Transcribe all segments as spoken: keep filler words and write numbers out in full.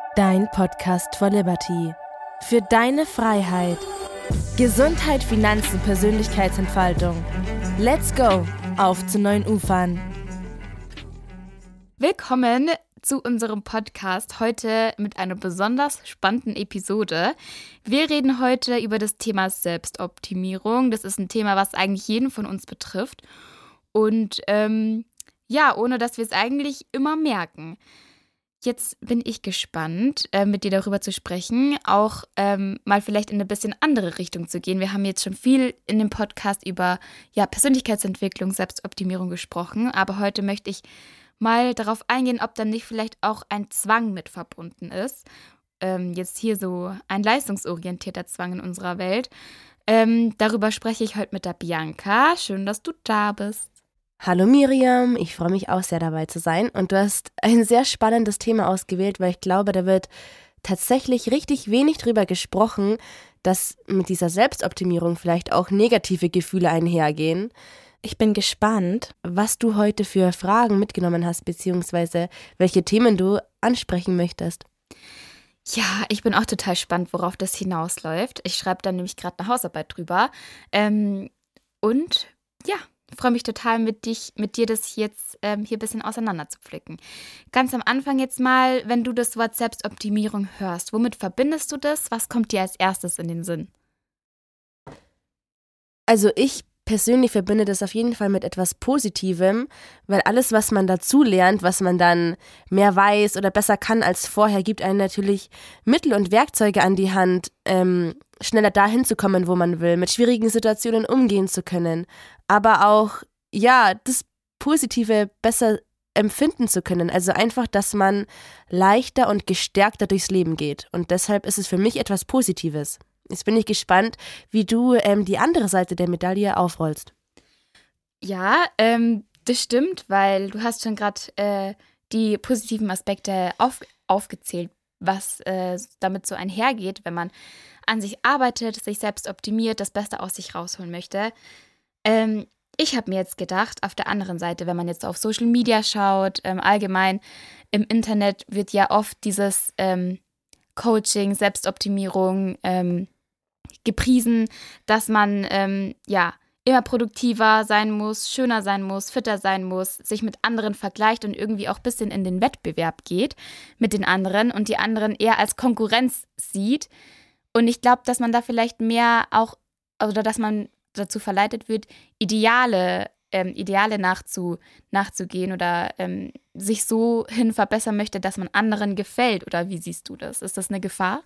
Dein Podcast for Liberty. Für deine Freiheit. Gesundheit, Finanzen, Persönlichkeitsentfaltung. Let's go! Auf zu neuen Ufern. Willkommen zu unserem Podcast, heute mit einer besonders spannenden Episode. Wir reden heute über das Thema Selbstoptimierung. Das ist ein Thema, was eigentlich jeden von uns betrifft. Und ähm, ja, ohne dass wir es eigentlich immer merken. Jetzt bin ich gespannt, äh, mit dir darüber zu sprechen, auch ähm, mal vielleicht in eine bisschen andere Richtung zu gehen. Wir haben jetzt schon viel in dem Podcast über ja, Persönlichkeitsentwicklung, Selbstoptimierung gesprochen, aber heute möchte ich mal darauf eingehen, ob dann nicht vielleicht auch ein Zwang mit verbunden ist. Ähm, jetzt hier so ein leistungsorientierter Zwang in unserer Welt. Ähm, darüber spreche ich heute mit der Bianca. Schön, dass du da bist. Hallo Miriam, ich freue mich auch sehr dabei zu sein und du hast ein sehr spannendes Thema ausgewählt, weil ich glaube, da wird tatsächlich richtig wenig drüber gesprochen, dass mit dieser Selbstoptimierung vielleicht auch negative Gefühle einhergehen. Ich bin gespannt, was du heute für Fragen mitgenommen hast, beziehungsweise welche Themen du ansprechen möchtest. Ja, ich bin auch total gespannt, worauf das hinausläuft. Ich schreibe da nämlich gerade eine Hausarbeit drüber. Ähm, und ja, freue mich total, mit, dich, mit dir das jetzt ähm, hier ein bisschen auseinander zu pflücken. Ganz am Anfang jetzt mal, wenn du das Wort Selbstoptimierung hörst, womit verbindest du das? Was kommt dir als erstes in den Sinn? Also ich persönlich verbinde das auf jeden Fall mit etwas Positivem, weil alles, was man dazu lernt, was man dann mehr weiß oder besser kann als vorher, gibt einem natürlich Mittel und Werkzeuge an die Hand, ähm, schneller dahin zu kommen, wo man will, mit schwierigen Situationen umgehen zu können, aber auch, ja, das Positive besser empfinden zu können. Also einfach, dass man leichter und gestärkter durchs Leben geht. Und deshalb ist es für mich etwas Positives. Jetzt bin ich gespannt, wie du ähm, die andere Seite der Medaille aufrollst. Ja, ähm, das stimmt, weil du hast schon gerade äh, die positiven Aspekte auf, aufgezählt, was äh, damit so einhergeht, wenn man an sich arbeitet, sich selbst optimiert, das Beste aus sich rausholen möchte. Ähm, ich habe mir jetzt gedacht, auf der anderen Seite, wenn man jetzt auf Social Media schaut, ähm, allgemein im Internet wird ja oft dieses ähm, Coaching, Selbstoptimierung ähm, gepriesen, dass man ähm, ja immer produktiver sein muss, schöner sein muss, fitter sein muss, sich mit anderen vergleicht und irgendwie auch ein bisschen in den Wettbewerb geht mit den anderen und die anderen eher als Konkurrenz sieht. Und ich glaube, dass man da vielleicht mehr auch, oder dass man dazu verleitet wird, Ideale, ähm, Ideale nachzu, nachzugehen oder ähm, sich so hin verbessern möchte, dass man anderen gefällt. Oder wie siehst du das? Ist das eine Gefahr?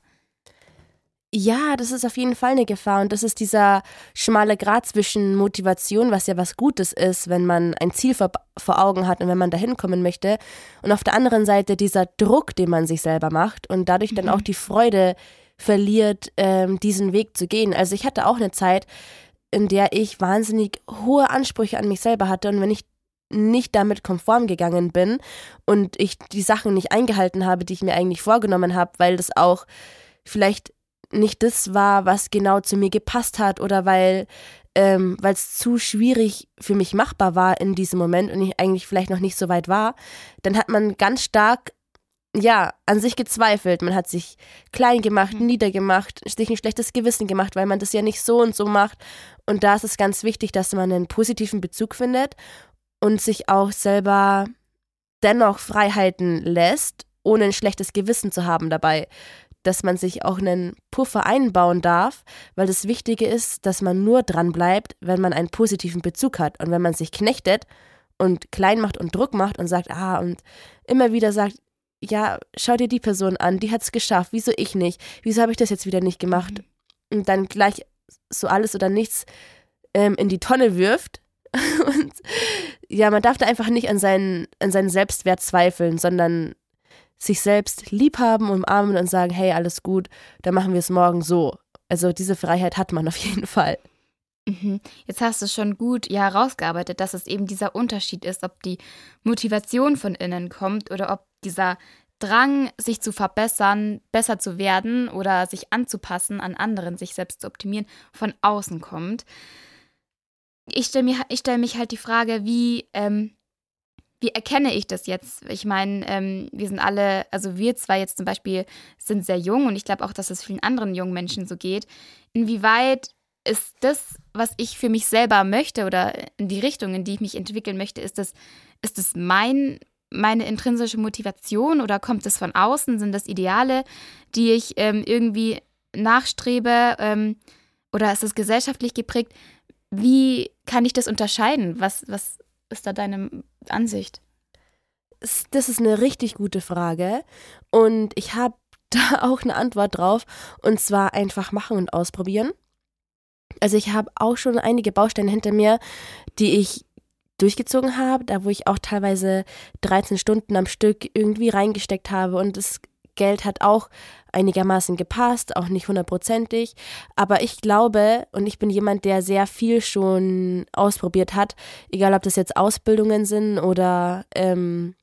Ja, das ist auf jeden Fall eine Gefahr und das ist dieser schmale Grat zwischen Motivation, was ja was Gutes ist, wenn man ein Ziel vor, vor Augen hat und wenn man dahin kommen möchte, und auf der anderen Seite dieser Druck, den man sich selber macht und dadurch mhm. dann auch die Freude verliert, ähm, diesen Weg zu gehen. Also ich hatte auch eine Zeit, in der ich wahnsinnig hohe Ansprüche an mich selber hatte und wenn ich nicht damit konform gegangen bin und ich die Sachen nicht eingehalten habe, die ich mir eigentlich vorgenommen habe, weil das auch vielleicht nicht das war, was genau zu mir gepasst hat oder weil ähm, weil es zu schwierig für mich machbar war in diesem Moment und ich eigentlich vielleicht noch nicht so weit war, dann hat man ganz stark ja, an sich gezweifelt. Man hat sich klein gemacht, mhm. niedergemacht, sich ein schlechtes Gewissen gemacht, weil man das ja nicht so und so macht. Und da ist es ganz wichtig, dass man einen positiven Bezug findet und sich auch selber dennoch Freiheiten lässt, ohne ein schlechtes Gewissen zu haben dabei. Dass man sich auch einen Puffer einbauen darf, weil das Wichtige ist, dass man nur dran bleibt, wenn man einen positiven Bezug hat. Und wenn man sich knechtet und klein macht und Druck macht und sagt, ah, und immer wieder sagt, ja, schau dir die Person an, die hat's geschafft, wieso ich nicht? Wieso habe ich das jetzt wieder nicht gemacht? Und dann gleich so alles oder nichts ähm, in die Tonne wirft. Und ja, man darf da einfach nicht an seinen, an seinen Selbstwert zweifeln, sondern sich selbst lieb haben, umarmen und sagen, hey, alles gut, dann machen wir es morgen so. Also diese Freiheit hat man auf jeden Fall. Mhm. Jetzt hast du schon gut ja herausgearbeitet, dass es eben dieser Unterschied ist, ob die Motivation von innen kommt oder ob dieser Drang, sich zu verbessern, besser zu werden oder sich anzupassen an anderen, sich selbst zu optimieren, von außen kommt. Ich stelle mir, ich stell mich halt die Frage, wie, ähm, wie erkenne ich das jetzt? Ich meine, ähm, wir sind alle, also wir zwei jetzt zum Beispiel sind sehr jung und ich glaube auch, dass es vielen anderen jungen Menschen so geht. Inwieweit ist das, was ich für mich selber möchte oder in die Richtung, in die ich mich entwickeln möchte, ist das, ist das mein, meine intrinsische Motivation oder kommt es von außen? Sind das Ideale, die ich ähm, irgendwie nachstrebe ähm, oder ist es gesellschaftlich geprägt? Wie kann ich das unterscheiden? Was, was ist da deine Ansicht? Das ist eine richtig gute Frage und ich habe da auch eine Antwort drauf und zwar einfach machen und ausprobieren. Also ich habe auch schon einige Bausteine hinter mir, die ich durchgezogen habe, da wo ich auch teilweise dreizehn Stunden am Stück irgendwie reingesteckt habe und das Geld hat auch einigermaßen gepasst, auch nicht hundertprozentig, aber ich glaube und ich bin jemand, der sehr viel schon ausprobiert hat, egal ob das jetzt Ausbildungen sind oder ähm,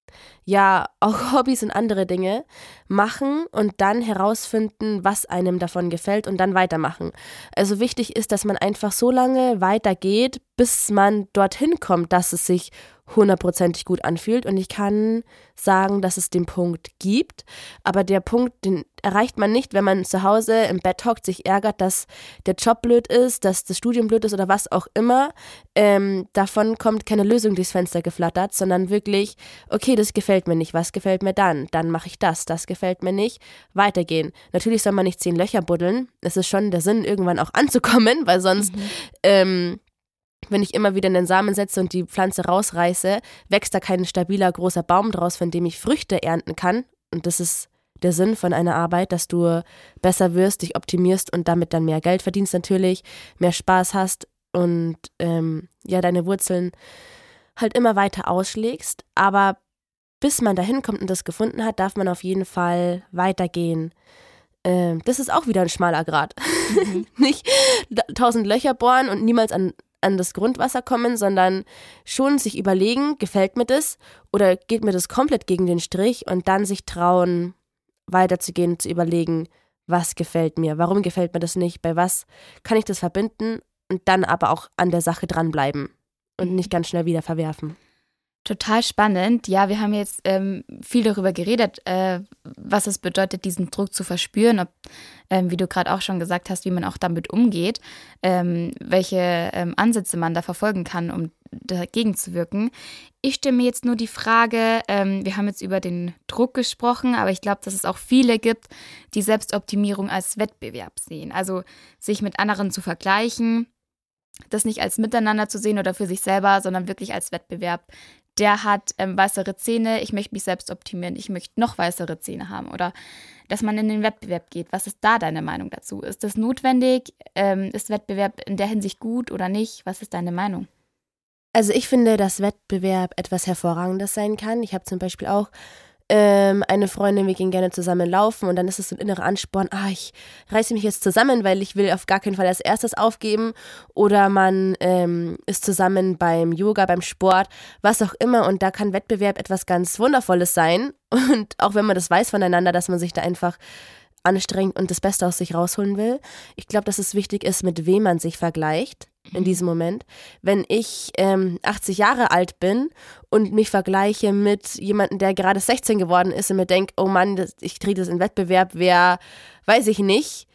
ja, auch Hobbys und andere Dinge machen und dann herausfinden, was einem davon gefällt und dann weitermachen. Also wichtig ist, dass man einfach so lange weitergeht, bis man dorthin kommt, dass es sich hundertprozentig gut anfühlt und ich kann sagen, dass es den Punkt gibt, aber der Punkt, den erreicht man nicht, wenn man zu Hause im Bett hockt, sich ärgert, dass der Job blöd ist, dass das Studium blöd ist oder was auch immer. Ähm, davon kommt keine Lösung durchs Fenster geflattert, sondern wirklich, okay, das gefällt mir nicht, was gefällt mir dann? Dann mache ich das, das gefällt mir nicht, weitergehen. Natürlich soll man nicht zehn Löcher buddeln, es ist schon der Sinn, irgendwann auch anzukommen, weil sonst, mhm. ähm, wenn ich immer wieder einen Samen setze und die Pflanze rausreiße, wächst da kein stabiler, großer Baum draus, von dem ich Früchte ernten kann. Und das ist der Sinn von einer Arbeit, dass du besser wirst, dich optimierst und damit dann mehr Geld verdienst natürlich, mehr Spaß hast und ähm, ja, deine Wurzeln halt immer weiter ausschlägst. Aber bis man dahin kommt und das gefunden hat, darf man auf jeden Fall weitergehen. Ähm, das ist auch wieder ein schmaler Grat. Mhm. Nicht tausend Löcher bohren und niemals an an das Grundwasser kommen, sondern schon sich überlegen, gefällt mir das oder geht mir das komplett gegen den Strich und dann sich trauen, weiterzugehen, zu überlegen, was gefällt mir, warum gefällt mir das nicht, bei was kann ich das verbinden und dann aber auch an der Sache dranbleiben und nicht ganz schnell wieder verwerfen. Total spannend. Ja, wir haben jetzt ähm, viel darüber geredet, äh, was es bedeutet, diesen Druck zu verspüren, ob, ähm, wie du gerade auch schon gesagt hast, wie man auch damit umgeht, ähm, welche ähm, Ansätze man da verfolgen kann, um dagegen zu wirken. Ich stelle mir jetzt nur die Frage, ähm, wir haben jetzt über den Druck gesprochen, aber ich glaube, dass es auch viele gibt, die Selbstoptimierung als Wettbewerb sehen. Also sich mit anderen zu vergleichen, das nicht als Miteinander zu sehen oder für sich selber, sondern wirklich als Wettbewerb. Der hat ähm, weißere Zähne, ich möchte mich selbst optimieren, ich möchte noch weißere Zähne haben. Oder dass man in den Wettbewerb geht. Was ist da deine Meinung dazu? Ist das notwendig? Ähm, ist Wettbewerb in der Hinsicht gut oder nicht? Was ist deine Meinung? Also ich finde, dass Wettbewerb etwas Hervorragendes sein kann. Ich habe zum Beispiel auch ähm, eine Freundin, wir gehen gerne zusammen laufen und dann ist es so ein innerer Ansporn, ah, ich reiße mich jetzt zusammen, weil ich will auf gar keinen Fall als erstes aufgeben oder man ähm, ist zusammen beim Yoga, beim Sport, was auch immer und da kann Wettbewerb etwas ganz Wundervolles sein und auch wenn man das weiß voneinander, dass man sich da einfach anstrengt und das Beste aus sich rausholen will. Ich glaube, dass es wichtig ist, mit wem man sich vergleicht in diesem Moment. Wenn ich ähm, achtzig Jahre alt bin und mich vergleiche mit jemandem, der gerade sechzehn geworden ist und mir denke, oh Mann, das, ich kriege das in Wettbewerb, wer, weiß ich nicht,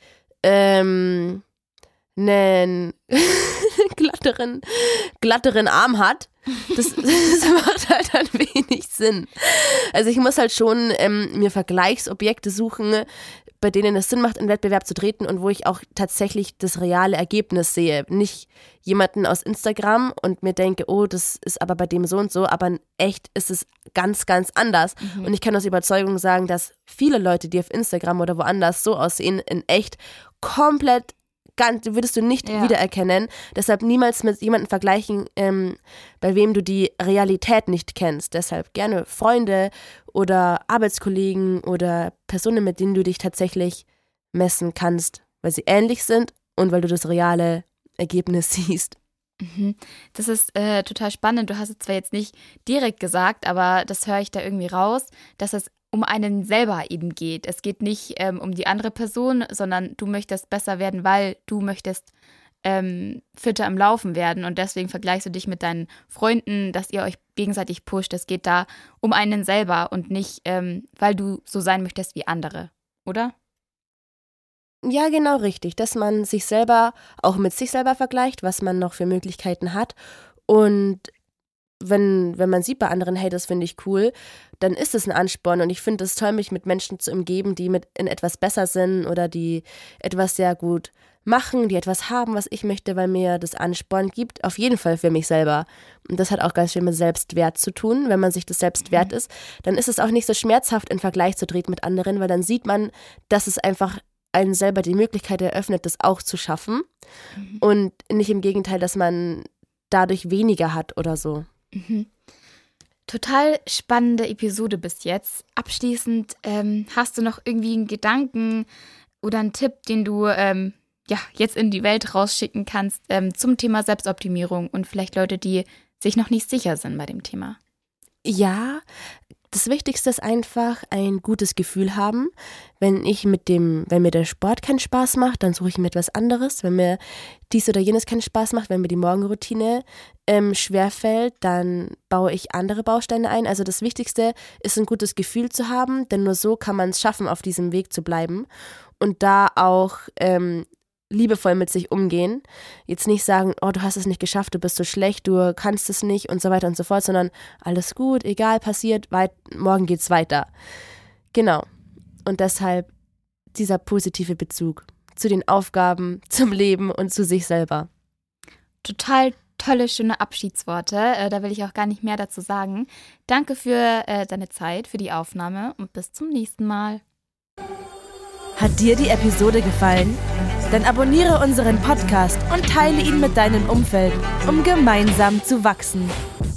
ähm, einen glatteren, glatteren Arm hat, das, das macht halt dann wenig Sinn. Also ich muss halt schon ähm, mir Vergleichsobjekte suchen, bei denen es Sinn macht, in Wettbewerb zu treten und wo ich auch tatsächlich das reale Ergebnis sehe. Nicht jemanden aus Instagram und mir denke, oh, das ist aber bei dem so und so, aber in echt ist es ganz, ganz anders. Mhm. Und ich kann aus Überzeugung sagen, dass viele Leute, die auf Instagram oder woanders so aussehen, in echt komplett Ganz, würdest du nicht ja. wiedererkennen. Deshalb niemals mit jemandem vergleichen, ähm, bei wem du die Realität nicht kennst. Deshalb gerne Freunde oder Arbeitskollegen oder Personen, mit denen du dich tatsächlich messen kannst, weil sie ähnlich sind und weil du das reale Ergebnis siehst. Mhm. Das ist äh, total spannend. Du hast es zwar jetzt nicht direkt gesagt, aber das höre ich da irgendwie raus, dass es um einen selber eben geht. Es geht nicht ähm, um die andere Person, sondern du möchtest besser werden, weil du möchtest ähm, fitter im Laufen werden und deswegen vergleichst du dich mit deinen Freunden, dass ihr euch gegenseitig pusht. Es geht da um einen selber und nicht, ähm, weil du so sein möchtest wie andere, oder? Ja, genau richtig, dass man sich selber auch mit sich selber vergleicht, was man noch für Möglichkeiten hat. Und wenn, wenn man sieht bei anderen, hey, das finde ich cool, dann ist es ein Ansporn. Und ich finde es toll, mich mit Menschen zu umgeben, die mit in etwas besser sind oder die etwas sehr gut machen, die etwas haben, was ich möchte, weil mir das Ansporn gibt. Auf jeden Fall für mich selber. Und das hat auch ganz viel mit Selbstwert zu tun. Wenn man sich das selbst wert ist, dann ist es auch nicht so schmerzhaft, in Vergleich zu treten mit anderen, weil dann sieht man, dass es einfach einen selber die Möglichkeit eröffnet, das auch zu schaffen. Mhm. Und nicht im Gegenteil, dass man dadurch weniger hat oder so. Mhm. Total spannende Episode bis jetzt. Abschließend, ähm, hast du noch irgendwie einen Gedanken oder einen Tipp, den du ähm, ja, jetzt in die Welt rausschicken kannst ähm, zum Thema Selbstoptimierung und vielleicht Leute, die sich noch nicht sicher sind bei dem Thema? Ja, das Wichtigste ist einfach ein gutes Gefühl haben. Wenn ich mit dem, wenn mir der Sport keinen Spaß macht, dann suche ich mir etwas anderes. Wenn mir dies oder jenes keinen Spaß macht, wenn mir die Morgenroutine ähm, schwerfällt, dann baue ich andere Bausteine ein. Also das Wichtigste ist ein gutes Gefühl zu haben, denn nur so kann man es schaffen, auf diesem Weg zu bleiben und da auch ähm, liebevoll mit sich umgehen. Jetzt nicht sagen, oh, du hast es nicht geschafft, du bist so schlecht, du kannst es nicht und so weiter und so fort, sondern alles gut, egal, passiert, weit, morgen geht's weiter. Genau. Und deshalb dieser positive Bezug zu den Aufgaben, zum Leben und zu sich selber. Total tolle, schöne Abschiedsworte. Äh, da will ich auch gar nicht mehr dazu sagen. Danke für äh, deine Zeit, für die Aufnahme und bis zum nächsten Mal. Hat dir die Episode gefallen? Dann abonniere unseren Podcast und teile ihn mit deinem Umfeld, um gemeinsam zu wachsen.